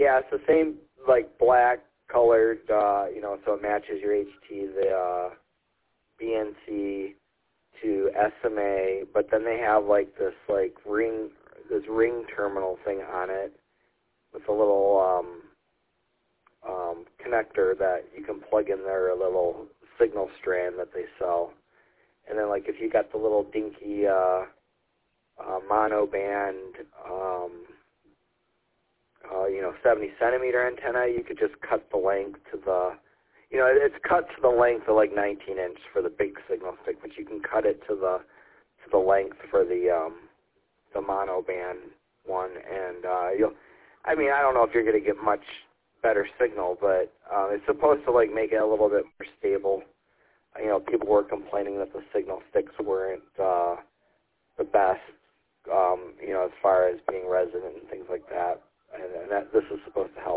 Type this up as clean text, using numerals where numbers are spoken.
Yeah, it's the same, like, black colored, you know, so it matches your HT, the BNC to SMA, but then they have, like, this ring terminal thing on it with a little connector that you can plug in there, a little signal strand that they sell. And then, like, if you got the little dinky mono band, you know, 70 centimeter antenna, you could just cut the length to the, you know, it's cut to the length of like 19 inch for the big signal stick, but you can cut it to the length for the mono band one, and I mean, I don't know if you're going to get much better signal, but it's supposed to like make it a little bit more stable. You know, people were complaining that the signal sticks weren't the best, you know, as far as being resonant and things like that. And this is supposed to help